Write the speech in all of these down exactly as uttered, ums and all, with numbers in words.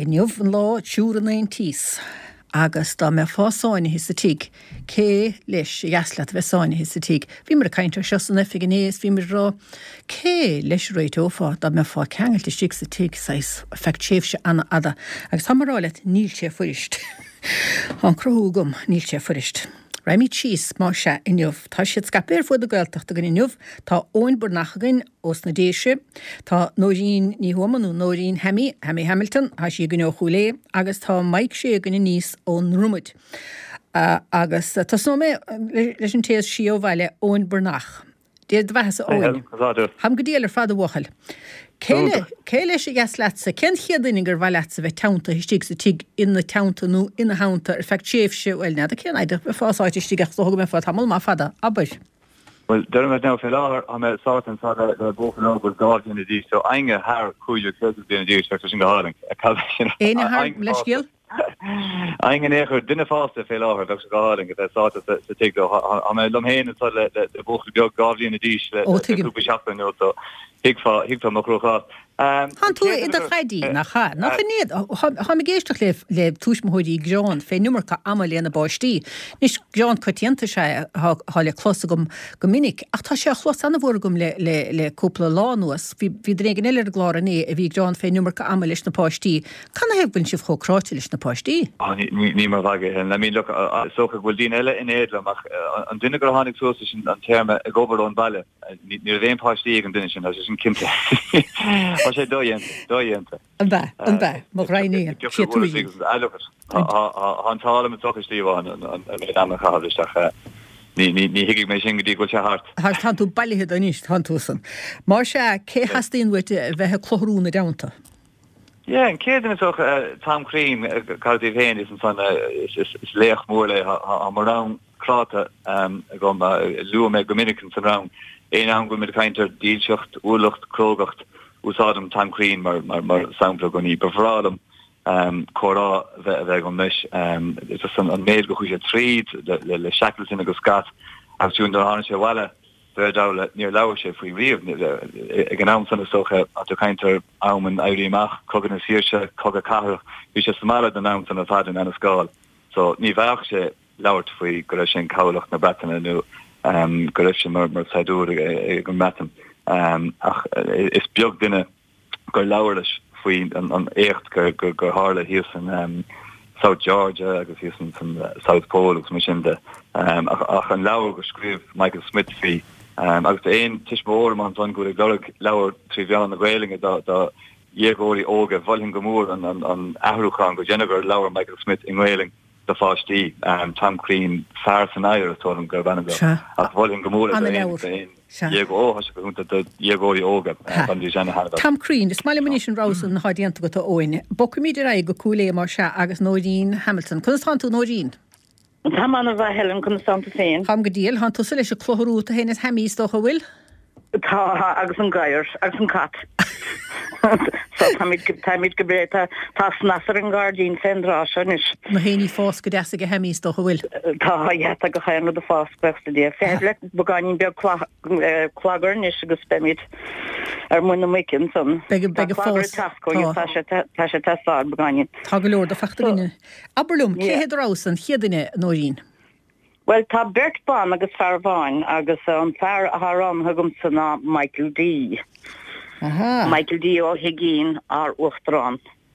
inniuh an lá siúr an tís. Agus dá me fásáine his a tíig, cé leis jaslat bheitsáine his a tíig. Bhí mar a caiintear seosanna fi gnéas, bhí mar rá cé leis réit ófá dá me fá ceangailta stig sa tíig sais feic séfse anna ada. Agus hamarálet níl sé furist. An crothúgum níl sé furist. Raimi Cheese má se inniuh. Tá siad scapéir fud a gailteachta gan inniuh, tá óin burnachagan os na déise, tá nóirín ní huamanú nóirín Hemi, Hemi Hamilton, a si gan ó chulé, agus tá Mike sé gan níos ón rumid. Uh, agus tá snome leis an téas si ó bhaile óin burnach. Déad bheithes óin. Ham go déalar fad a bhachal. Céile sé gas letsa, cén chiaadainnig gur bhaile letsa bheith teanta histíg sa tíg ina teanta nó ina hánta ar fecht séf se bhfuil nead a cén aidir be fásáid istíg ach soga me fad hamil má fada, aber. Well, dermot now fell out on a sort and sort of broken up with God in the D. So I'm a hair cool your kids in the D. So in the Harling. A calculation. Any hair leshgil? I'm an echo dinner faster fell over Doctor Garling. That sort of to take the I'm a lumhain and sort of the book of God in the D. Oh, take it. So hig for hig for macro. Han tú i do chaidí nach cha. Nach níad, ha mi géisteach le le túismóidí John fé numar ca amal léana báistí. Nis John coitianta sé ha le closa gom gomininic. Ach tá sé a chlos anna bhórgum le le le cúpla lá nuas. Bhí drégan eile glára né a bhí John fé numar ca amal leis na páistí. Canna hebn si fcho cráte leis na páistí? Ní mar bhage. I mean, look, socha bhfuil dín eile in éadla ach an duine gur hánig sosa sin an terme a gobar an baile. Ní a bhéon páistí an duine sin, as sin cimte. sé dóiente, dóiente. An bhe, an bhe, mo rainí. Sé túí. Han tála me tochas líbháin an am cháhaisteach ní hiigh mé sin godí go se hart. Har tan tú bailithe a níos tan túsan. Mar se cé hastíon bhfuite bheitthe chlórúna daanta? Ja, en céan is ook Tom Crean cardí féin is an fan is léach mór le ha mar ran kráta gom luú me gomininican san ran. Éon an go mit kainter díilsecht, úlacht, krógacht úsádum Tom Crean mar mar mar sampla go ní befrádum um chorá bheith go mis um is an an méid go chuise tríd le le shackles in agus scat ag tún dar hána sé bhile de dála níor leabhar sé faoi riamh ag an am sanna socha a tú caintear amman éiríach cogan na síirse cogad cathair bhí sé samara den am sanna fadin an a scáil so ní bheach sé leabhart faoi go raibh sin cabhlach na breataine nó um go raibh sin mar mar saidúr ag an metam um ach is beag duine go leabhar leis faoi an écht gur gur gur hála híos an um South Georgia agus híos an from South Pole agus mar sin de um ach an leabhar go scríomh Michael Smith fí um agus éon tiismór man an go ag leabhar trí bhean na Gaeilge da da dhéagóirí óga bhailinn go mór an an an ahrúchan go déanagar leabhar Michael Smith in Gaeilge the fáistí um Tom Crean fear san éir atá an gur bhainna go ach bhailinn go mór an éon Diego ó has go hunta Diego óga an dí sena har. Tom Crean, is maiile munísin Rose an hadianta go tá óine. Boca míidir a go cúlé mar se agus Nóirín Hamilton. Cos tá tú Nóirín? Tá manna bheith Helen chun Santa féin. Cham go díal, han tú sa leis a chlórú a hénas hemís do bhfuil? Tá agus an gaiir, agus an cat. So tamid tamid gebreta tas nasar an gardín fendrá is. Na héní fás go deasa go hemís do bhfuil. Tá ja go chéanú de fás besta dé. Fé le boganín be clagar nis agus spemid ar muna micin son. Beg beg fás tasco tá tá sé tasá boganín. Tá go leor do fachtaríine. Aberlum, cé héad rás an chiaadaine Nóirín? Well, tá Bert Ban agus Farváin agus an fear a haram hagum sanna Michael D. Aha. Michael D. ó Higín ar Uchtrán.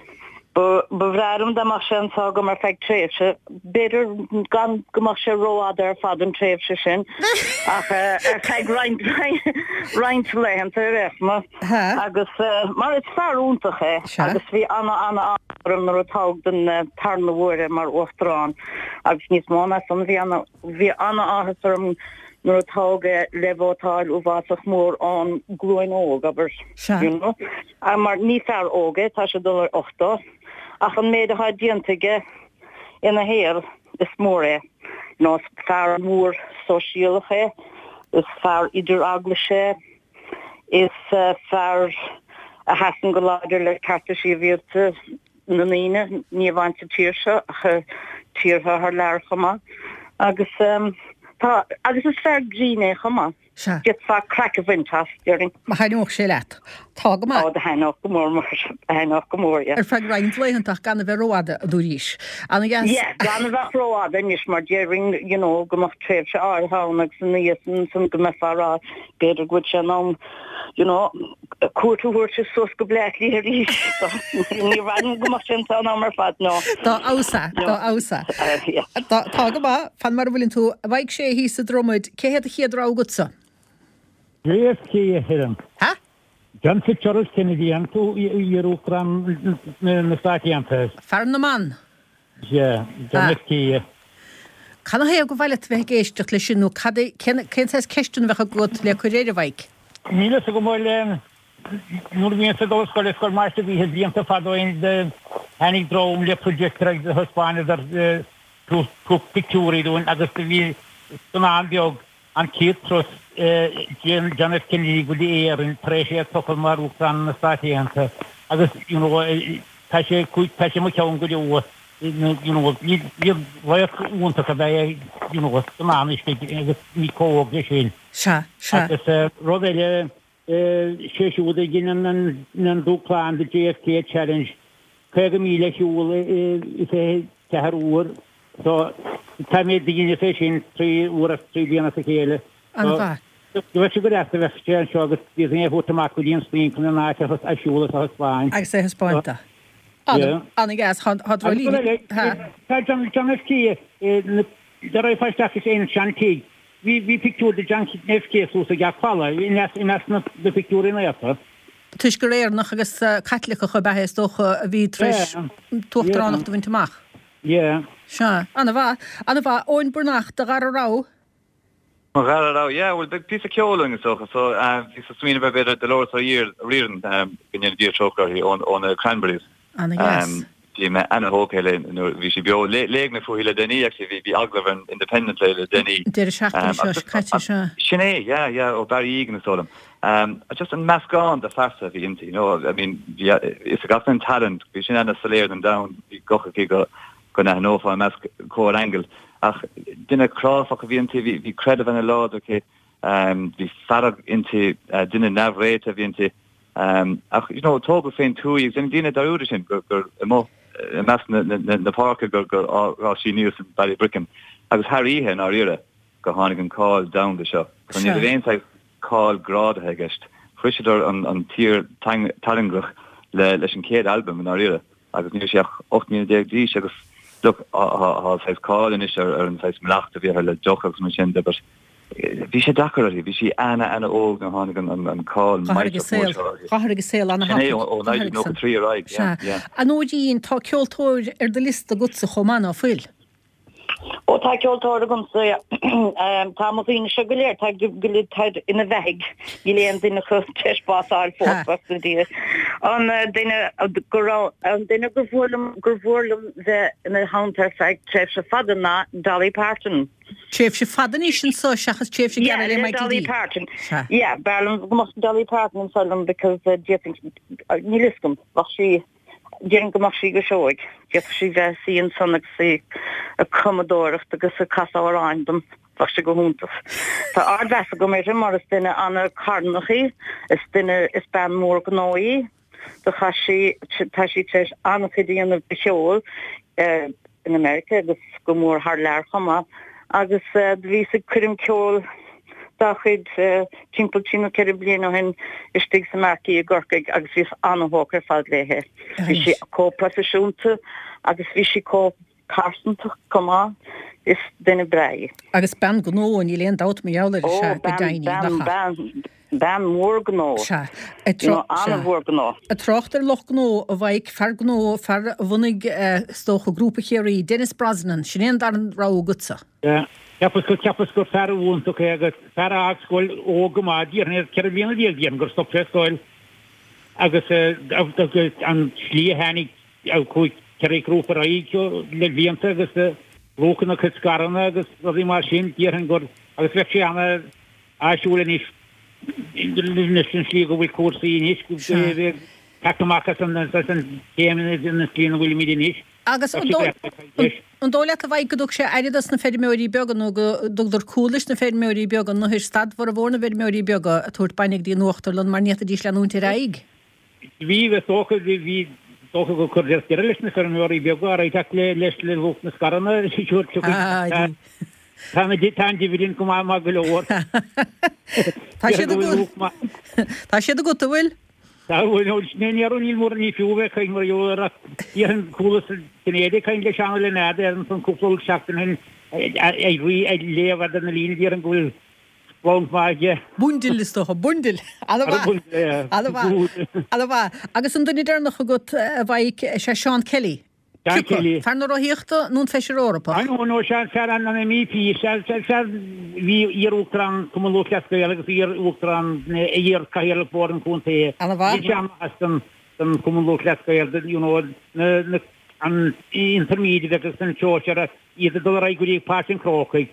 Bevrarum da mar sin sag mar feic tréfse, beidir gan gomach sé roiad ar fadam tréfse sin, ach ar feig reint reint leint ar efma, agus mar is farúntach é, agus bhí anna anna anna mar atág den tarna bhóre mar Uchtrán, agus níos mána san bhí anna bhí anna áhas arm nur atáge levotáil ó bhásach mór an glúin óg, aber, you know, mar ní fear óge, tá sé dul ar ochta, ach an méid a ha diantige ina héal is mór é, nó fear mór sosiálach is fear idir aglaise, is uh, fear a hasan go láidir le carta sí bhíolte na níine, ní bhainte tíirse, ach tíirthe haar leir chama, agus um, tá agus is fear gríne chama. Get fa crack of wintas during. Ma haid nóg sé leat. Tá go á henach go mór mar henach go mór ar fe reinintléhanach gan bheith roiada a dúríis. gan bheith roiada níos mar déring gomach tréh se áthánach san níosan san go me farrá beidir go se ná cuaúir se sos go bleichlí ar rí ní ran gomach sin an mar fad nó. Tá ása Tá ása. Tá go ba fan mar bhfuiln tú a bhaid sé hí sa dromid céhéad a chiaadrá gutsa. Réas cí a hiran. Ha? John Fitzgerald Kennedy an tú iarúchran na stáitianta. Fer na man? Ja, John cí. Can hé go bhile bheith géisteach lei sinú cén sais ceistún bheitcha gut le churéidir bhaig? Nílas go mór le nuair bhíon sa dóscoil iscoil máiste bhí hes bíonanta fadóin de hanig dróm le projectar ag Hispáine ar tú pictúrí dún agus bhí san an beag an cíad tros John F. Kennedy go dí éar in préisiad tocail mar úchran na stáitianta agus tá sé tá sé mo ceann go dú ní bhaid úntacha bheith san anisce agus ní cóg de sin. Se se. Agus rud éile séisiúda gin an dúchláán de J F K Challenge chuige míle siúil i fé cethar úr so tá méid gine fé sin trí úr a trí bliana sa chéile. An bha. Dúir si go réasta bheith sé seo agus bhí é bhútamach go díon slín chun na náte a siúla a Spáin. Agus é Hispáinta. Anna gas hadrolí. Tá John F. K dar raibh fáisteach is éana seantíigh. Bhí pictúr de John F. K súsa gachfála inas na de pictúrí naata. Tuis go réir nach agus catlacha chu bethe dócha a bhí tris tuachtarránach do bhaintach. Jé. Se anna bha anna bha óin brnach de garrá. Marrá, yeah, well, big piece of ceoling is so. So, um, it's a swing about the Lord so year, rearing, um, in the deer choker here on on the cranberries. And yes. Um, die me Anna Hokele, no, we should be all leg me for hele Denny actually be Aglavan independent le Denny. Der schachtel scho katje scho. Shine, yeah, yeah, or Barry Egan so them. Um, just a mask on the faster the into, you know, I mean, yeah, it's a gotten talent. We should not slayer them down. We go go gonna know for a mask core angle. Ach, dinner cross of V N T V, be credible and a lot, okay. Um, the farag into uh, dinner nav rate of into um, ach, you know, talk fein two years and dinner Darudian go go mo a mass in the park go go all she knew some Barry Brickham. I was Harry Hen or era go Honigan call down the shop. When you the I call Grad Hegest, Frisher on on tier tang Talingrach le leis an céad album in era. I was new sheach eight min de D agus look how says call in is or and says mlacht of her le jochs machine but vi sé dakar vi sé Anna Anna og an Honigan an an call my sale sale an oh night no three right yeah yeah an ogin tá ceoltóir ar de lista gutsa chomana fuil ó tá ceoltóir gom so um tá mo in se goléir tá goléir tá in a veg giléan in chu tespásáil fót die an dinne go an dinne govorlum govorlum de in a hunter feit tref se fadenna Dolly Parton. Chef se fadan sin so chachas chef se yeah, gare Dolly Parton. Yeah, Berlin must Dolly Parton in Solom because uh, do you think ni liskum was she Jen go she go shoig. Get she ve see in sonnig see a commodore agus a casa around them. Was she go huntas. Tá ardvesa go méidir mar is duine anna carnachi, is duine is ben mór gnóí, do cha sí tá sí treis annachi díanamh de seol in America agus go mór haar leir chama, agus ví sa cuirim ceol da chud timppel tína ce bliana hen istig sa marki a gorcaig agus vís anna hócar fad léhe. Vi si có profisiúnta agus vi si có carsanta comá is duine brei. Agus ben gnó an í léon dat mé jouler se be daine. Ben mór gnó. Anna mór gnó. A trochtar loch gnó a bhaig fer gnó fer bhunig stocha grúpa chéirí Dennis Brosnan, sin dar an rá gutsa. Ceapas go ceapas go fer únta agus fer ágscoil ó go má díarna ceir bliana díal dían gur stop festáil agus an slí henig a chuig ceir grúpa raío le bhíanta agus lóchanna chu scarana agus bhí mar sin díarhan gur agus bheith sé anna áisiúla níos sin slí go bhfuil cuasaí níos go Caachchas an céimna na slína bhfuil míidir níos. Agus an dóile a bhaid goúg sé aidas na féidiméirí began nó go dúgtar coollis na féidiméirí began nó hir stad war a bhna féidiméirí bega a tuairt bainnig dí nuachtar le mar níta dís leúnta raig. vi we soch vi soch go kurder sterlish na karn ori biogar ai takle lesh le luk na skarana shur chuk Tá di tan di vidin kuma ma glo Tá sé Tá sé go bhfuil? Tá bhfuil ne arún il mór ní fiúve chuin mar jóra ían coolas Canada chuin le seán le nada ar an san cúpla seachtain hin é rí é léhhar an na lína díar an gúil blond máige. Bundil is toch bundil. Alba agus an duine darnach go bhaid sé Seán Kelly. Tar nó híochtta nún feisir Europa. An nó se an an M P hí ír úrán cum lúchasca agus ír úrán ír caiir bór an chunta an cum lúchasca an intermíide agus an teir iad do ra goí pásin crochaig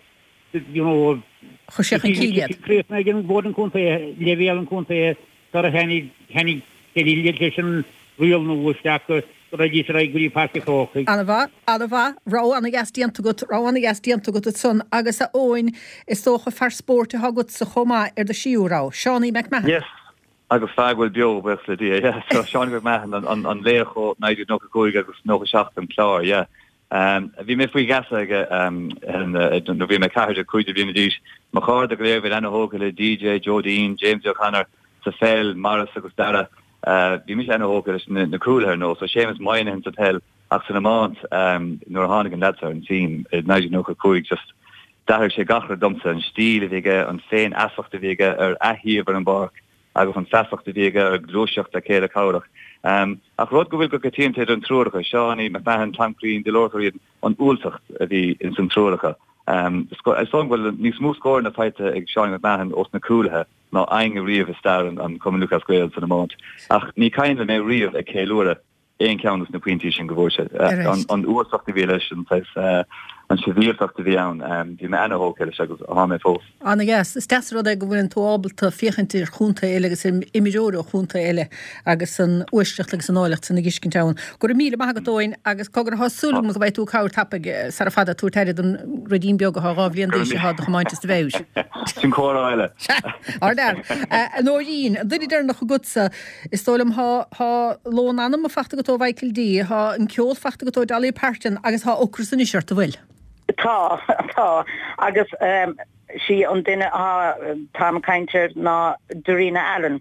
Chosechan cíiad. Na gin bór an chunta levé an chunta tar a hennig hennig lé sin rial nóisteach Ragis rai guri parke crochaig. Anna Anna rá anna gas dianta go rá anna gas dianta go son agus a óin is tócha far sport a hagut sa choma ar de siúrá. Seánaí McMahon. Yes. Agus fágfuil bio bes le dia. Yeah. So Seánaí McMahon an an an lécho naidú no goig agus no seachtam chlár, yeah. Um vi me fui gas aga um and no vi me carja cuide vi medis. Ma char de gléir an hogale D J Jodine, James O'Connor, Safel, Morris agus Dara. Vi mis en hoger is na cool her no, so Seamus mine hin hotel ach an amount um nor hannig an dat an team na no koig just daar sé gachre domse an stiele vige an féin asfachte vige er ahiever an bark a go van safachte vige er gloschacht a kele koudig. Um ach rot go wil go team an troige Seánaí McMahon Tamcreen de Lortherien an oelsacht die in zijn troige. Um I song wel ní smooth score na fight ag Seánaí McMahon os na coolhe. No ein rief is daar an kom Lucas Gwales van de maand. Ach ni kind me rief a Kelore een count na pointation gevoorse an oorzacht die vele an seveerzacht die aan die me an ho ha me fo. An yes, sta ag go bhfuin túábalta fiochantir chunta eile agus imimeóra chunta eile agus an uisteach san áilecht san giscin town. Gur míle magatóin agus cogur hasúla go bhaid tú cáir tapig sar fada tú teir an redín beag a rábblion dééis há a chaáinte de bhéis. Sin choile. Ar dar. An óín, duine dar nach gutsa is tólam há lón anam a fachta gotó bhaicil dí, há an ceol fachta gotó dalí pertin agus há ocras san isiart a bhfuil. Tá tá agus um, si an duine á tam kaintir ná Dorina Allen.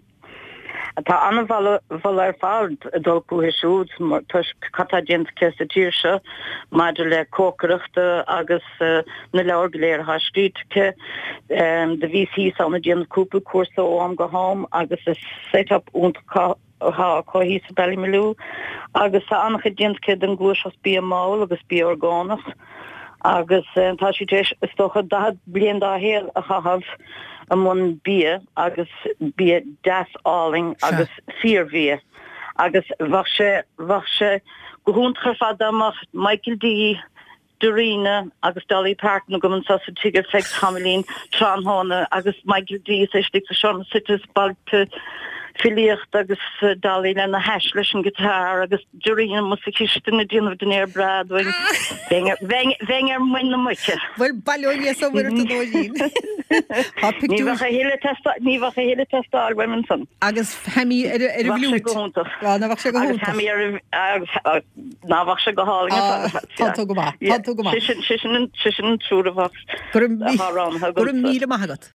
Tá anna bhil ar fád dul puhisúd tus catagéint ce a tíirse maidir le cócaireachta agus uh, na leorgléir hasríte um, de V C sanna déan cúpla cuasa ó am go hám agus is set-up út ha cohí sa Ballymaloe agus sa anna déint ce an glúis as bí máil agus bí orgánas. agus tá si stocha da blian dá héal a chahaf a mun bí agus bí desáling agus fearví agus war se war se gohúntre fadamach Michael D. Dorina agus Dolly Parton go an sa tiger fe Hamelín Tranhana agus Michael D. sé stig a Sean sitas balte filiocht agus uh, dalí le na heis leis an gitar agus Dorina mu kiisten na díanamh den air bradwing venger muin na muite. Well ballóí so bhfuir tú dóín. Ní bhacha héile test ní bhacha héile testáil women son. Agus hemi ar ar bhlút. Na bhacha go agus hemi ar na bhacha go háling. Tá go ba. Tá go ba. Sisin sisin sisin trúra bhach. Gur míle maigat.